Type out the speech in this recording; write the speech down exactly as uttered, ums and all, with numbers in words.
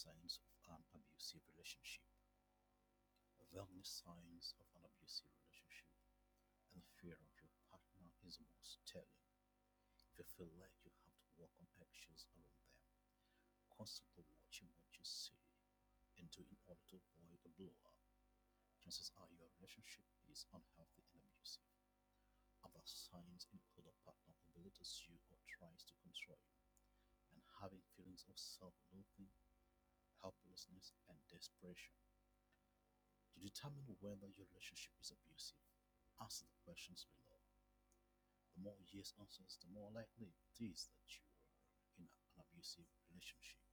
signs of an abusive relationship. The signs of an abusive relationship and the fear of your partner is the most telling. If you feel like you have to walk on eggshells around them, constantly watching what you say and do in order to avoid a blow up, chances are your relationship is unhealthy and abusive. Other signs include a partner who belittles you or tries to control you, and having feelings of self-loathing, helplessness, and desperation. To determine whether your relationship is abusive, answer the questions below. The more yes answers, the more likely it is that you are in an abusive relationship.